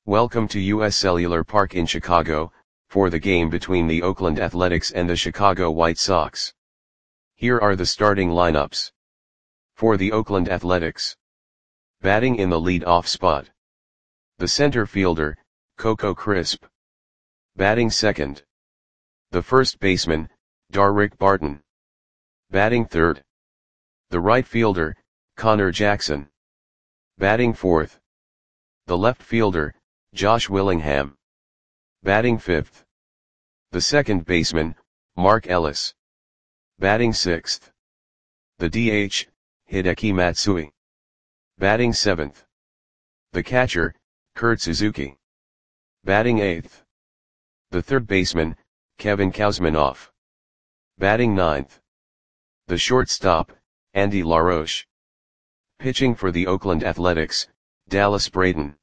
Welcome to US Cellular Park in Chicago, for the game between the Oakland Athletics and the Chicago White Sox. Here are the starting lineups. For the Oakland Athletics. Batting in the lead-off spot. The center fielder, Coco Crisp. Batting second. The first baseman, Darrick Barton. Batting third. The right fielder, Connor Jackson. Batting fourth. The left fielder, Josh Willingham. Batting fifth. The second baseman, Mark Ellis. Batting sixth. The DH, Hideki Matsui. Batting seventh. The catcher, Kurt Suzuki. Batting eighth. The third baseman, Kevin Kouzmanoff. Batting ninth. The shortstop, Andy LaRoche. Pitching for the Oakland Athletics, Dallas Braden.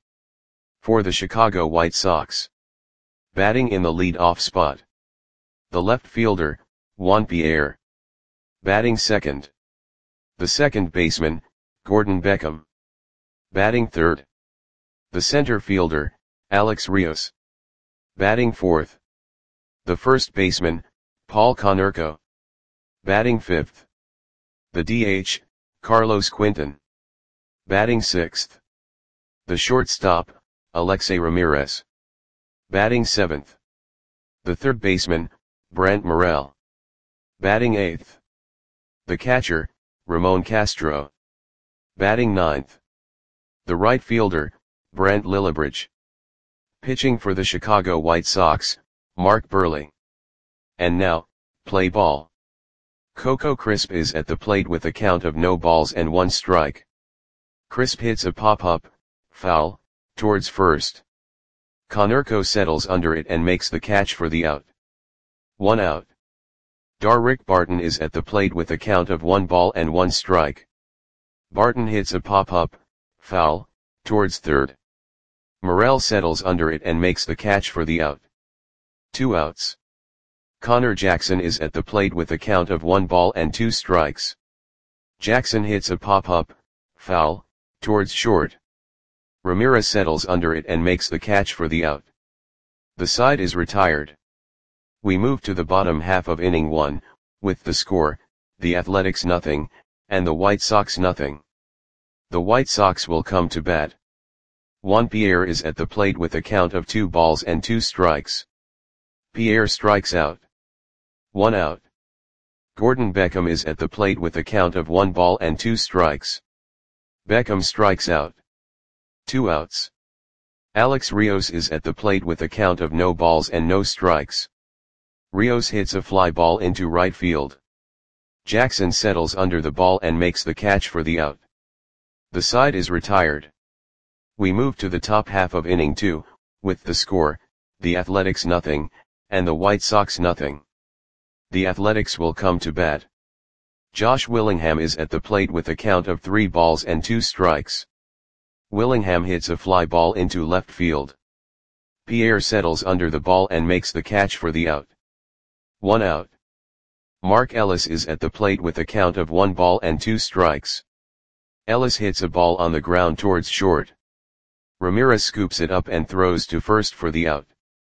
For the Chicago White Sox. Batting in the lead-off spot. The left fielder, Juan Pierre. Batting second. The second baseman, Gordon Beckham. Batting third. The center fielder, Alex Rios. Batting fourth. The first baseman, Paul Konerko. Batting fifth. The DH, Carlos Quinton. Batting sixth. The shortstop, Alexei Ramirez. Batting seventh. The third baseman, Brant Morel. Batting eighth. The catcher, Ramon Castro. Batting ninth. The right fielder, Brant Lillibridge. Pitching for the Chicago White Sox, Mark Buehrle. And now, play ball. Coco Crisp is at the plate with a count of no balls and one strike. Crisp hits a pop-up, foul, towards first. Konerko settles under it and makes the catch for the out. 1 out. Darrick Barton is at the plate with a count of 1 ball and 1 strike. Barton hits a pop-up, foul, towards third. Morel settles under it and makes the catch for the out. 2 outs. Connor Jackson is at the plate with a count of 1 ball and 2 strikes. Jackson hits a pop-up, foul, towards short. Ramirez settles under it and makes the catch for the out. The side is retired. We move to the bottom half of inning 1, with the score, the Athletics 0, and the White Sox 0. The White Sox will come to bat. Juan Pierre is at the plate with a count of 2 balls and 2 strikes. Pierre strikes out. 1 out. Gordon Beckham is at the plate with a count of 1 ball and 2 strikes. Beckham strikes out. 2 outs. Alex Rios is at the plate with a count of no balls and no strikes. Rios hits a fly ball into right field. Jackson settles under the ball and makes the catch for the out. The side is retired. We move to the top half of inning 2, with the score, the Athletics 0, and the White Sox 0. The Athletics will come to bat. Josh Willingham is at the plate with a count of 3 balls and 2 strikes. Willingham hits a fly ball into left field. Pierre settles under the ball and makes the catch for the out. 1 out. Mark Ellis is at the plate with a count of 1 ball and 2 strikes. Ellis hits a ball on the ground towards short. Ramirez scoops it up and throws to first for the out.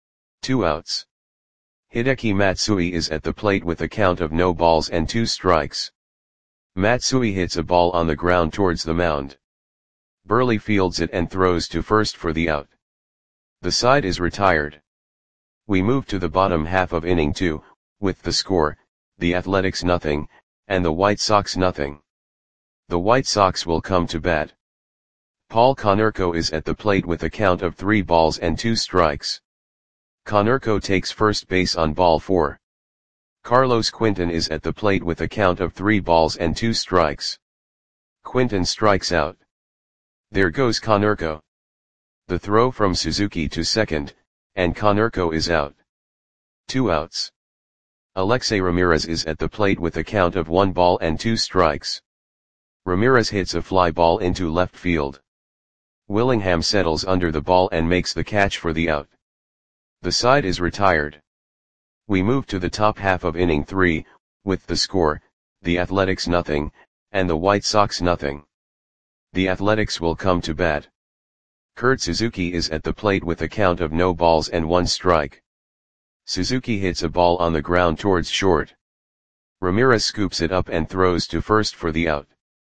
2 outs. Hideki Matsui is at the plate with a count of no balls and 2 strikes. Matsui hits a ball on the ground towards the mound. Buehrle fields it and throws to first for the out. The side is retired. We move to the bottom half of inning 2, with the score, the Athletics 0, and the White Sox 0. The White Sox will come to bat. Paul Konerko is at the plate with a count of 3 balls and 2 strikes. Konerko takes first base on ball 4. Carlos Quinton is at the plate with a count of 3 balls and 2 strikes. Quinton strikes out. There goes Konerko. The throw from Suzuki to second, and Konerko is out. 2 outs. Alexei Ramirez is at the plate with a count of 1 ball and 2 strikes. Ramirez hits a fly ball into left field. Willingham settles under the ball and makes the catch for the out. The side is retired. We move to the top half of inning 3, with the score, the Athletics 0, and the White Sox 0. The Athletics will come to bat. Kurt Suzuki is at the plate with a count of no balls and 1 strike. Suzuki hits a ball on the ground towards short. Ramirez scoops it up and throws to first for the out.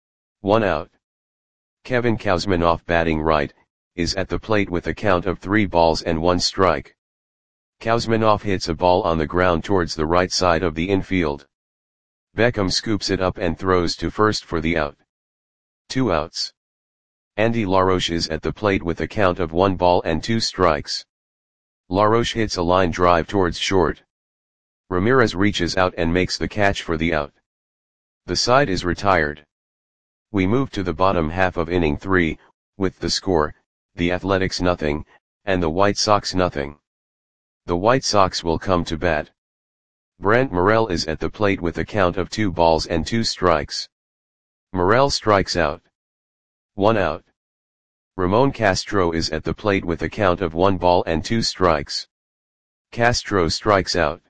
1 out. Kevin Kouzmanoff, batting right, is at the plate with a count of 3 balls and 1 strike. Kouzmanoff hits a ball on the ground towards the right side of the infield. Beckham scoops it up and throws to first for the out. 2 outs. Andy LaRoche is at the plate with a count of 1 ball and 2 strikes. LaRoche hits a line drive towards short. Ramirez reaches out and makes the catch for the out. The side is retired. We move to the bottom half of inning 3, with the score, the Athletics 0, and the White Sox 0. The White Sox will come to bat. Brent Morel is at the plate with a count of 2 balls and 2 strikes. Morel strikes out. 1 out. Ramon Castro is at the plate with a count of 1 ball and 2 strikes. Castro strikes out.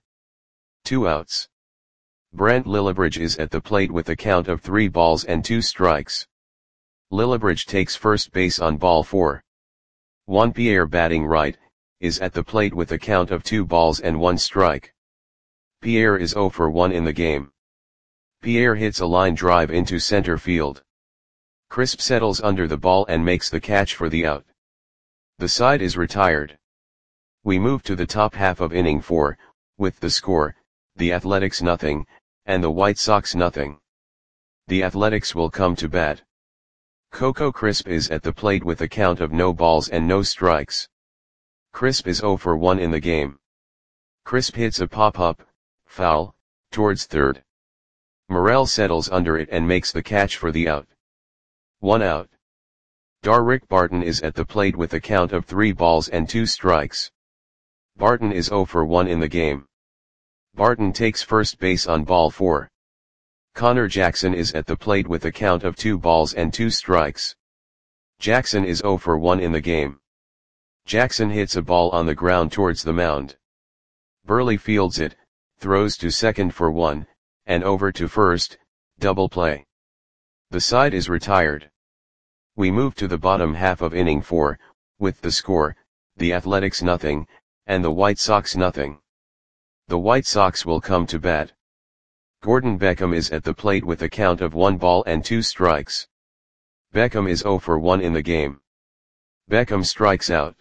2 outs. Brent Lillibridge is at the plate with a count of 3 balls and 2 strikes. Lillibridge takes first base on ball 4. Juan Pierre, batting right, is at the plate with a count of 2 balls and 1 strike. Pierre is 0 for 1 in the game. Pierre hits a line drive into center field. Crisp settles under the ball and makes the catch for the out. The side is retired. We move to the top half of inning 4, with the score, the Athletics 0, and the White Sox 0. The Athletics will come to bat. Coco Crisp is at the plate with a count of no balls and no strikes. Crisp is 0 for 1 in the game. Crisp hits a pop-up, foul, towards third. Morel settles under it and makes the catch for the out. 1 out. Darrick Barton is at the plate with a count of 3 balls and 2 strikes. Barton is 0 for 1 in the game. Barton takes first base on ball 4. Connor Jackson is at the plate with a count of 2 balls and 2 strikes. Jackson is 0 for 1 in the game. Jackson hits a ball on the ground towards the mound. Burley fields it, throws to second for 1, and over to first, double play. The side is retired. We move to the bottom half of inning 4, with the score, the Athletics 0, and the White Sox 0. The White Sox will come to bat. Gordon Beckham is at the plate with a count of 1 ball and 2 strikes. Beckham is 0 for 1 in the game. Beckham strikes out.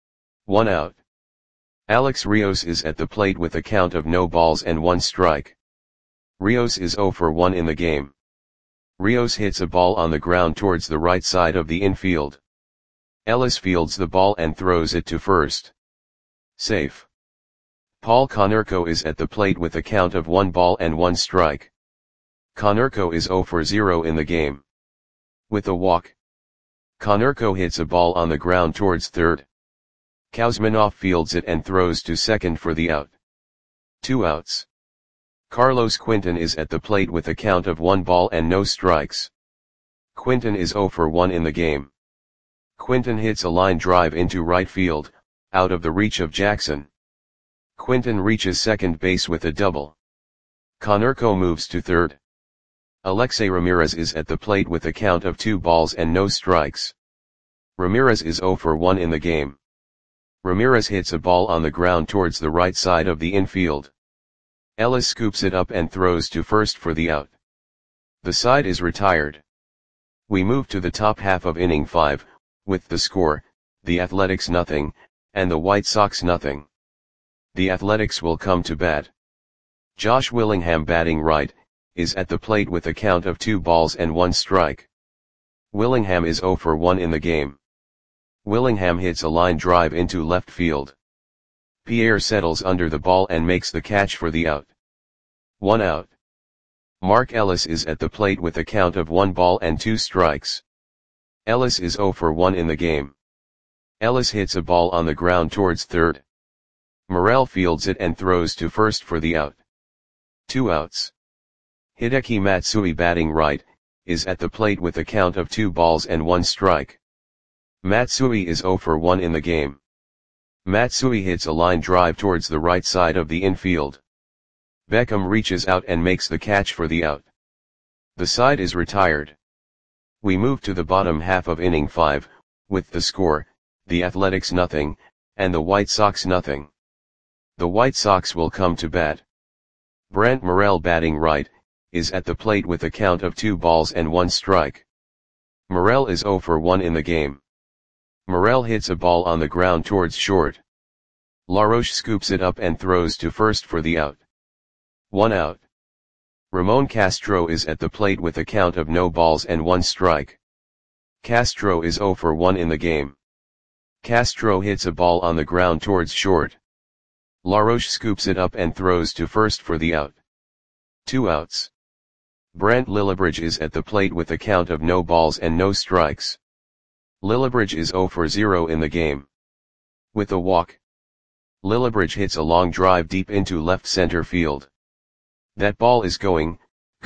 1 out. Alex Rios is at the plate with a count of no balls and 1 strike. Rios is 0 for 1 in the game. Rios hits a ball on the ground towards the right side of the infield. Ellis fields the ball and throws it to first. Safe. Paul Konerko is at the plate with a count of 1 ball and 1 strike. Konerko is 0 for 0 in the game. With a walk. Konerko hits a ball on the ground towards third. Kouzmanoff fields it and throws to second for the out. 2 outs. Carlos Quinton is at the plate with a count of 1 ball and no strikes. Quinton is 0 for 1 in the game. Quinton hits a line drive into right field, out of the reach of Jackson. Quinton reaches second base with a double. Konerko moves to third. Alexei Ramirez is at the plate with a count of 2 balls and no strikes. Ramirez is 0 for 1 in the game. Ramirez hits a ball on the ground towards the right side of the infield. Ellis scoops it up and throws to first for the out. The side is retired. We move to the top half of inning 5, with the score, the Athletics 0, and the White Sox 0. The Athletics will come to bat. Josh Willingham, batting right, is at the plate with a count of 2 balls and 1 strike. Willingham is 0 for 1 in the game. Willingham hits a line drive into left field. Pierre settles under the ball and makes the catch for the out. 1 out. Mark Ellis is at the plate with a count of 1 ball and 2 strikes. Ellis is 0 for 1 in the game. Ellis hits a ball on the ground towards third. Morel fields it and throws to first for the out. 2 outs. Hideki Matsui, batting right, is at the plate with a count of 2 balls and 1 strike. Matsui is 0 for 1 in the game. Matsui hits a line drive towards the right side of the infield. Beckham reaches out and makes the catch for the out. The side is retired. We move to the bottom half of inning 5, with the score, the Athletics nothing, and the White Sox nothing. The White Sox will come to bat. Brant Morel batting right, is at the plate with a count of 2 balls and 1 strike. Morel is 0 for 1 in the game. Morel hits a ball on the ground towards short. LaRoche scoops it up and throws to first for the out. 1 out. Ramon Castro is at the plate with a count of no balls and 1 strike. Castro is 0 for 1 in the game. Castro hits a ball on the ground towards short. LaRoche scoops it up and throws to first for the out. 2 outs. Brant Lillibridge is at the plate with a count of no balls and no strikes. Lillibridge is 0 for 0 in the game. With a walk, Lillibridge hits a long drive deep into left center field. That ball is gone.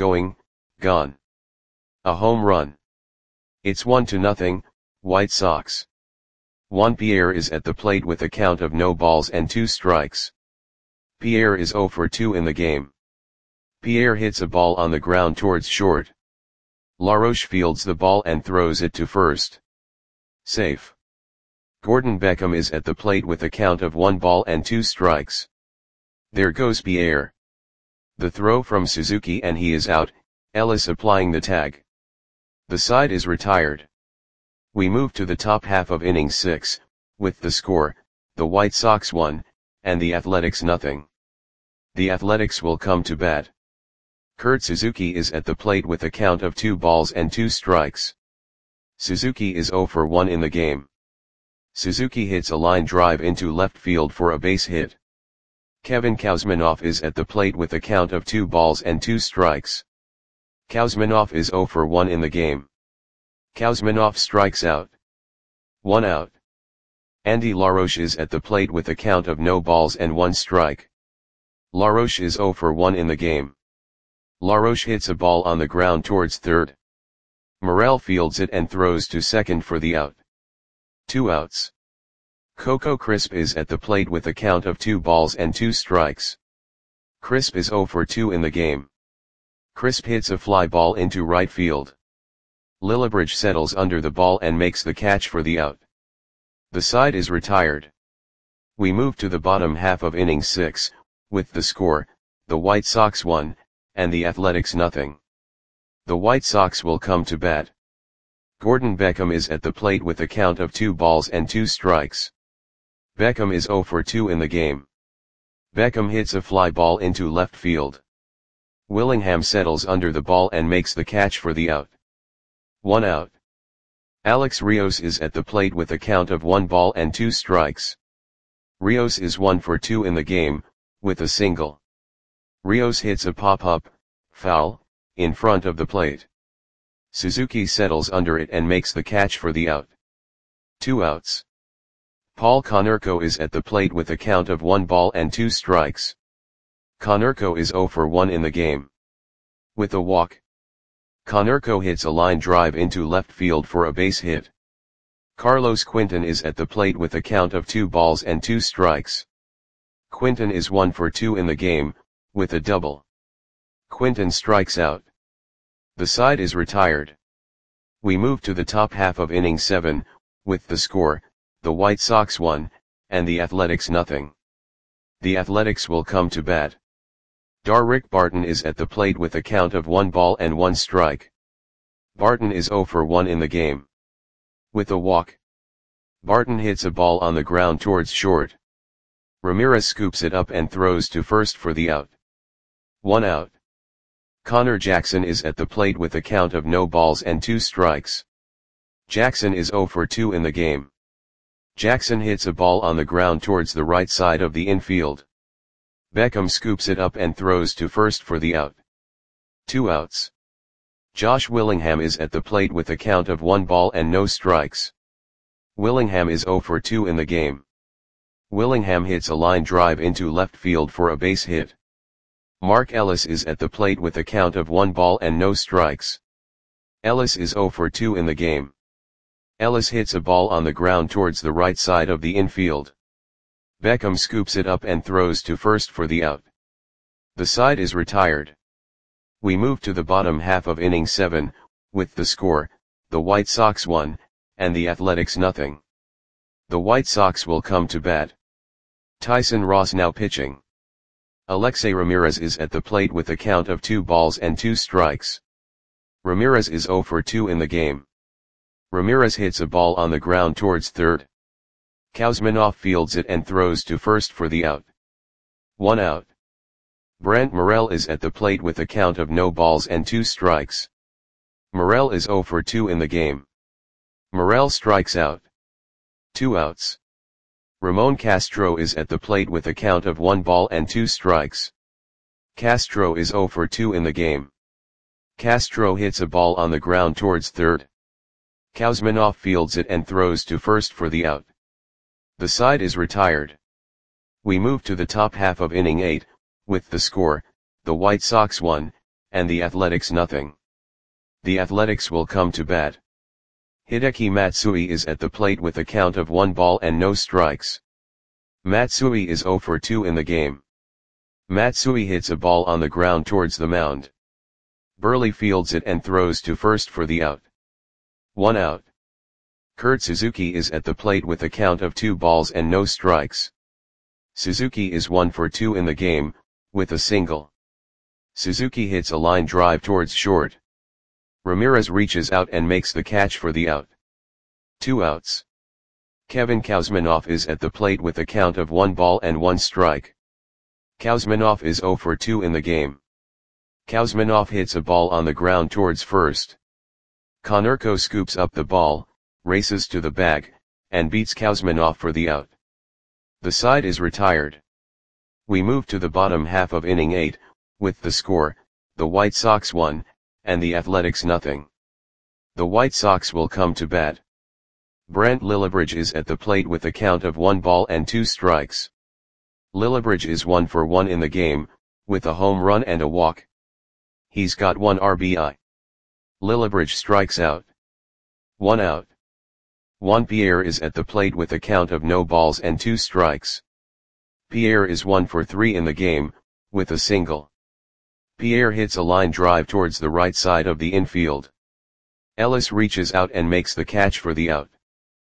A home run. It's 1-0, White Sox. Juan Pierre is at the plate with a count of no balls and 2 strikes. Pierre is 0 for 2 in the game. Pierre hits a ball on the ground towards short. LaRoche fields the ball and throws it to first. Safe. Gordon Beckham is at the plate with a count of 1 ball and 2 strikes. There goes Pierre. The throw from Suzuki and he is out, Ellis applying the tag. The side is retired. We move to the top half of inning 6, with the score, the White Sox 1, and the Athletics nothing. The Athletics will come to bat. Kurt Suzuki is at the plate with a count of 2 balls and 2 strikes. Suzuki is 0 for 1 in the game. Suzuki hits a line drive into left field for a base hit. Kevin Kouzmanoff is at the plate with a count of 2 balls and 2 strikes. Kouzmanoff is 0 for 1 in the game. Kouzmanoff strikes out. 1 out. Andy LaRoche is at the plate with a count of no balls and 1 strike. LaRoche is 0 for 1 in the game. LaRoche hits a ball on the ground towards third. Morel fields it and throws to second for the out. 2 outs. Coco Crisp is at the plate with a count of 2 balls and 2 strikes. Crisp is 0 for 2 in the game. Crisp hits a fly ball into right field. Lillibridge settles under the ball and makes the catch for the out. The side is retired. We move to the bottom half of inning 6, with the score, the White Sox 1, and the Athletics nothing. The White Sox will come to bat. Gordon Beckham is at the plate with a count of 2 balls and 2 strikes. Beckham is 0 for 2 in the game. Beckham hits a fly ball into left field. Willingham settles under the ball and makes the catch for the out. 1 out. Alex Rios is at the plate with a count of 1 ball and 2 strikes. Rios is 1 for 2 in the game, with a single. Rios hits a pop-up, foul, in front of the plate. Suzuki settles under it and makes the catch for the out. 2 outs. Paul Konerko is at the plate with a count of 1 ball and 2 strikes. Konerko is 0 for 1 in the game. With a walk, Konerko hits a line drive into left field for a base hit. Carlos Quinton is at the plate with a count of 2 balls and 2 strikes. Quinton is 1 for 2 in the game, with a double. Quinton strikes out. The side is retired. We move to the top half of inning 7, with the score, the White Sox 1, and the Athletics nothing. The Athletics will come to bat. Darrick Barton is at the plate with a count of 1 ball and 1 strike. Barton is 0 for 1 in the game. With a walk, Barton hits a ball on the ground towards short. Ramirez scoops it up and throws to first for the out. 1 out. Connor Jackson is at the plate with a count of no balls and 2 strikes. Jackson is 0 for 2 in the game. Jackson hits a ball on the ground towards the right side of the infield. Beckham scoops it up and throws to first for the out. 2 outs. Josh Willingham is at the plate with a count of 1 ball and no strikes. Willingham is 0 for 2 in the game. Willingham hits a line drive into left field for a base hit. Mark Ellis is at the plate with a count of 1 ball and no strikes. Ellis is 0 for 2 in the game. Ellis hits a ball on the ground towards the right side of the infield. Beckham scoops it up and throws to first for the out. The side is retired. We move to the bottom half of inning 7, with the score, the White Sox 1, and the Athletics nothing. The White Sox will come to bat. Tyson Ross now pitching. Alexei Ramirez is at the plate with a count of 2 balls and 2 strikes. Ramirez is 0 for 2 in the game. Ramirez hits a ball on the ground towards third. Kuzminoff fields it and throws to first for the out. 1 out. Brent Morel is at the plate with a count of no balls and 2 strikes. Morel is 0 for 2 in the game. Morel strikes out. 2 outs. Ramon Castro is at the plate with a count of 1 ball and 2 strikes. Castro is 0 for 2 in the game. Castro hits a ball on the ground towards third. Kuzminoff fields it and throws to first for the out. The side is retired. We move to the top half of inning 8, with the score, the White Sox 1, and the Athletics nothing. The Athletics will come to bat. Hideki Matsui is at the plate with a count of 1 ball and no strikes. Matsui is 0 for 2 in the game. Matsui hits a ball on the ground towards the mound. Burley fields it and throws to first for the out. 1 out. Kurt Suzuki is at the plate with a count of 2 balls and no strikes. Suzuki is 1 for 2 in the game, with a single. Suzuki hits a line drive towards short. Ramirez reaches out and makes the catch for the out. 2 outs. Kevin Kuzminoff is at the plate with a count of 1 ball and 1 strike. Kuzminoff is 0 for 2 in the game. Kuzminoff hits a ball on the ground towards first. Konerko scoops up the ball, races to the bag, and beats Kuzminoff for the out. The side is retired. We move to the bottom half of inning 8, with the score, the White Sox 1, and the Athletics nothing. The White Sox will come to bat. Brent Lillibridge is at the plate with a count of 1 ball and 2 strikes. Lillibridge is 1 for 1 in the game, with a home run and a walk. He's got 1 RBI. Lillibridge strikes out. 1 out. Juan Pierre is at the plate with a count of no balls and 2 strikes. Pierre is 1 for 3 in the game, with a single. Pierre hits a line drive towards the right side of the infield. Ellis reaches out and makes the catch for the out.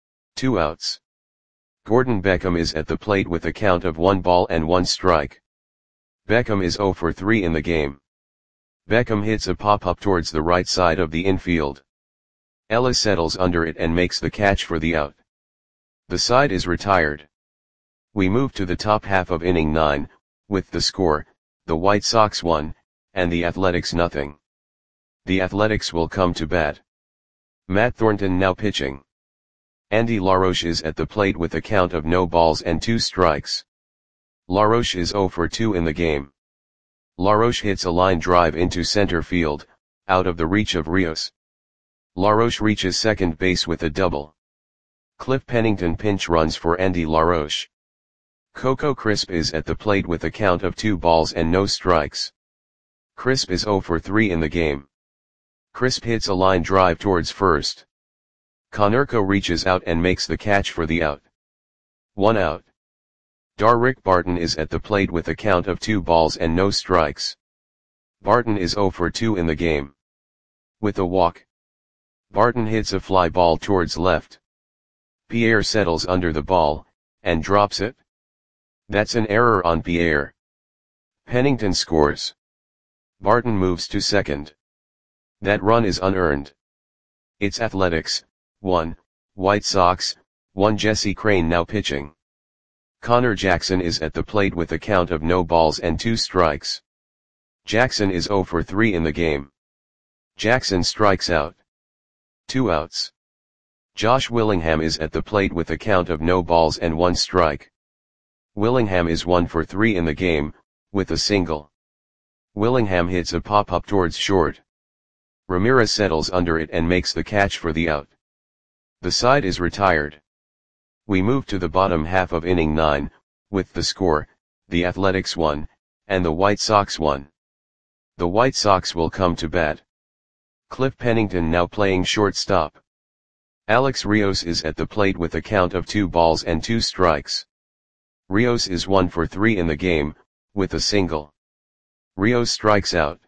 2 outs. Gordon Beckham is at the plate with a count of 1 ball and 1 strike. Beckham is 0 for 3 in the game. Beckham hits a pop-up towards the right side of the infield. Ellis settles under it and makes the catch for the out. The side is retired. We move to the top half of inning 9, with the score, the White Sox 1, and the Athletics nothing. The Athletics will come to bat. Matt Thornton now pitching. Andy LaRoche is at the plate with a count of no balls and 2 strikes. LaRoche is 0 for 2 in the game. LaRoche hits a line drive into center field, out of the reach of Rios. LaRoche reaches second base with a double. Cliff Pennington pinch runs for Andy LaRoche. Coco Crisp is at the plate with a count of 2 balls and no strikes. Crisp is 0 for 3 in the game. Crisp hits a line drive towards first. Konerko reaches out and makes the catch for the out. 1 out. Darrick Barton is at the plate with a count of 2 balls and no strikes. Barton is 0 for 2 in the game. With a walk. Barton hits a fly ball towards left. Pierre settles under the ball, and drops it. That's an error on Pierre. Pennington scores. Barton moves to second. That run is unearned. It's Athletics, 1, White Sox, 1. Jesse Crain now pitching. Connor Jackson is at the plate with a count of no balls and 2 strikes. Jackson is 0 for 3 in the game. Jackson strikes out. 2 outs. Josh Willingham is at the plate with a count of no balls and 1 strike. Willingham is 1 for 3 in the game, with a single. Willingham hits a pop-up towards short. Ramirez settles under it and makes the catch for the out. The side is retired. We move to the bottom half of inning 9, with the score, the Athletics 1, and the White Sox 1. The White Sox will come to bat. Cliff Pennington now playing shortstop. Alex Rios is at the plate with a count of 2 balls and 2 strikes. Rios is 1 for 3 in the game, with a single. Rios strikes out.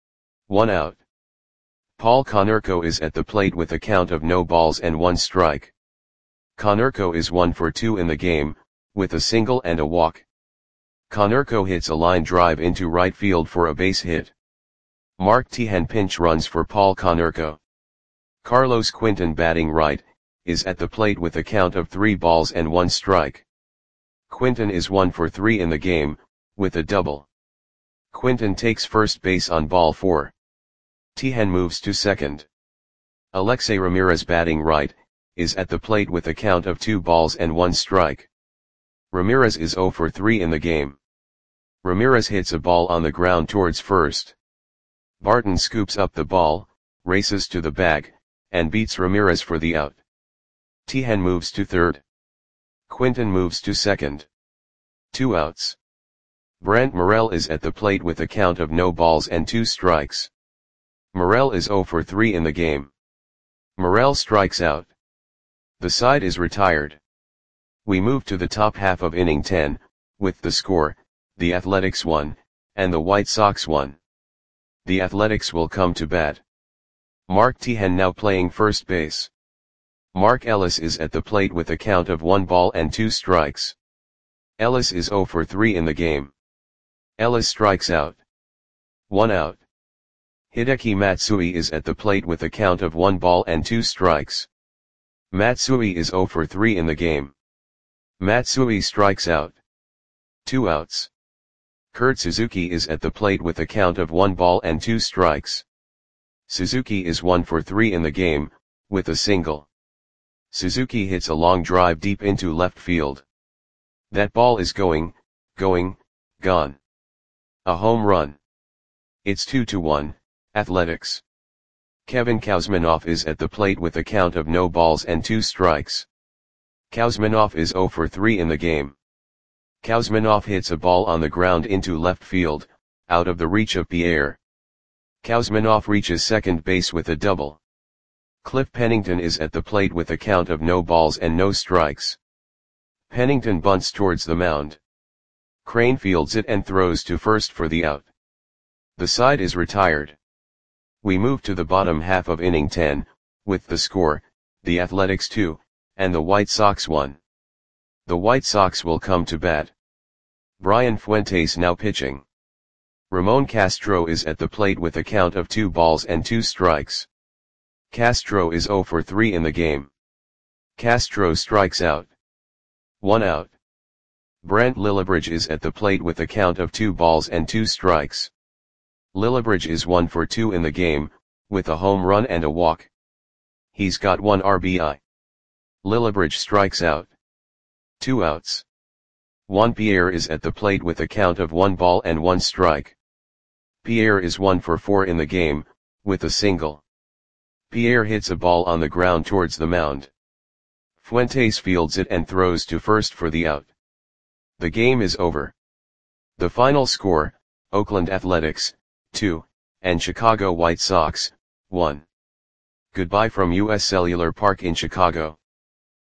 1 out. Paul Konerko is at the plate with a count of no balls and 1 strike. Konerko is 1 for 2 in the game, with a single and a walk. Konerko hits a line drive into right field for a base hit. Mark Tejan pinch runs for Paul Konerko. Carlos Quinton, batting right, is at the plate with a count of 3 balls and 1 strike. Quinton is 1 for 3 in the game, with a double. Quinton takes first base on ball 4. Tejan moves to second. Alexei Ramirez, batting right, is at the plate with a count of 2 balls and 1 strike. Ramirez is 0 for 3 in the game. Ramirez hits a ball on the ground towards first. Barton scoops up the ball, races to the bag, and beats Ramirez for the out. Tejan moves to third. Quinton moves to second. 2 outs. Brent Morel is at the plate with a count of no balls and 2 strikes. Morel is 0 for 3 in the game. Morel strikes out. The side is retired. We move to the top half of inning 10, with the score, the Athletics 1, and the White Sox 1. The Athletics will come to bat. Mark Tejan now playing first base. Mark Ellis is at the plate with a count of 1 ball and 2 strikes. Ellis is 0 for 3 in the game. Ellis strikes out. 1 out. Hideki Matsui is at the plate with a count of 1 ball and 2 strikes. Matsui is 0 for 3 in the game. Matsui strikes out. 2 outs. Kurt Suzuki is at the plate with a count of 1 ball and 2 strikes. Suzuki is 1 for 3 in the game, with a single. Suzuki hits a long drive deep into left field. That ball is gone. A home run. It's 2-1, Athletics. Kevin Kouzmanoff is at the plate with a count of no balls and 2 strikes. Kouzmanoff is 0 for 3 in the game. Kouzmanoff hits a ball on the ground into left field, out of the reach of Pierre. Kouzmanoff reaches second base with a double. Cliff Pennington is at the plate with a count of no balls and no strikes. Pennington bunts towards the mound. Crane fields it and throws to first for the out. The side is retired. We move to the bottom half of inning 10, with the score, the Athletics 2, and the White Sox 1. The White Sox will come to bat. Brian Fuentes now pitching. Ramon Castro is at the plate with a count of 2 balls and 2 strikes. Castro is 0 for 3 in the game. Castro strikes out. 1 out. Brent Lillibridge is at the plate with a count of 2 balls and 2 strikes. Lillibridge is 1 for 2 in the game, with a home run and a walk. He's got 1 RBI. Lillibridge strikes out. 2 outs. Juan Pierre is at the plate with a count of 1 ball and 1 strike. Pierre is 1 for 4 in the game, with a single. Pierre hits a ball on the ground towards the mound. Fuentes fields it and throws to first for the out. The game is over. The final score, Oakland Athletics, 2, and Chicago White Sox, 1. Goodbye from US Cellular Park in Chicago.